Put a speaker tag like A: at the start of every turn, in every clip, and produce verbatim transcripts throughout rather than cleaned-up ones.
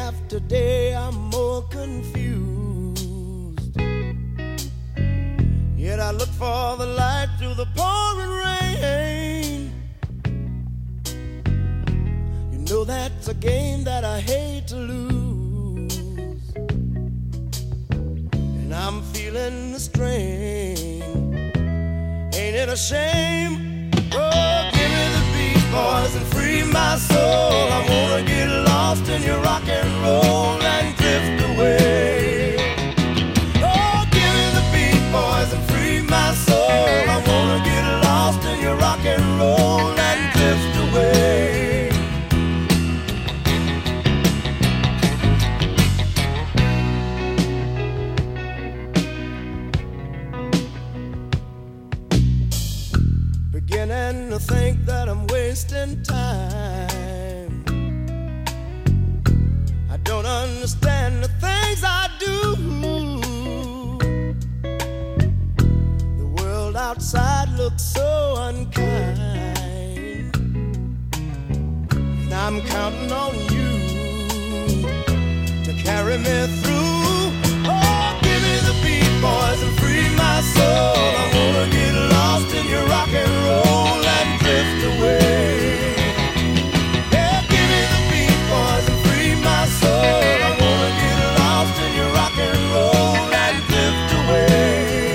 A: after day I'm more confused. Yet I look for the light through the pouring rain. You know that's a game that I hate to lose, and I'm feeling the strain. Ain't it a shame? Oh, give me the beat, boys, and free my soul. I wanna get lost in your rock and roll and drift away. Oh, give me the beat, boys, and free my soul. I wanna get lost in your rock and roll and drift away. Beginning to think that I'm wasting time. I don't understand the things I do. The world outside looks so unkind, and I'm counting on you to carry me through. Oh, give me the beat, boys, and free my soul. I wanna get lost in your rock and roll and drift away. Yeah, give me the beat, boys, and free my soul. I wanna get lost in your rock and roll and drift away.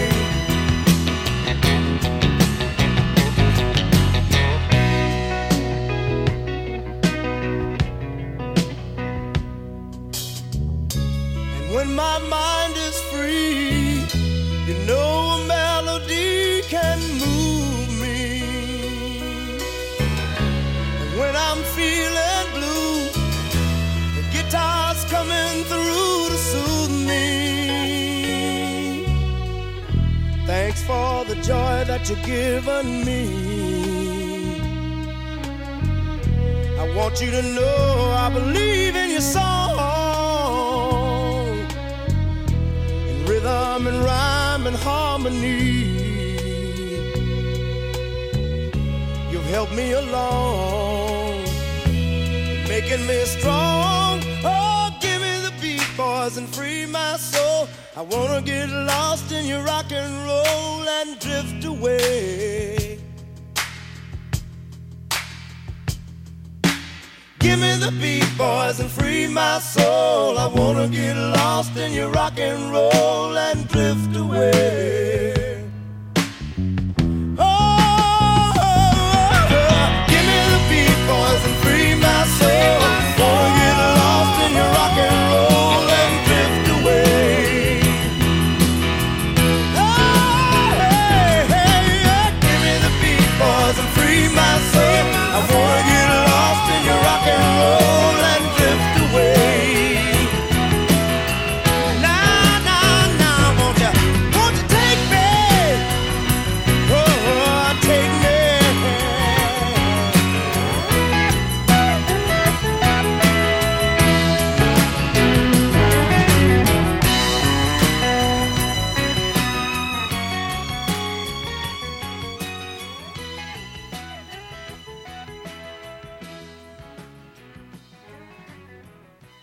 A: And when my mind is free, you know a melody can move me. And when I'm feeling blue, the guitar's coming through to soothe me. Thanks for the joy that you've given me. I want you to know I believe in your song, in rhythm and rhyme and harmony. You've helped me along, making me strong. Oh, give me the beat, boys, and free my soul. I wanna get lost in your rock and roll and drift away. Give me the beat, boys, and free my soul. I wanna get lost in your rock and roll and drift away.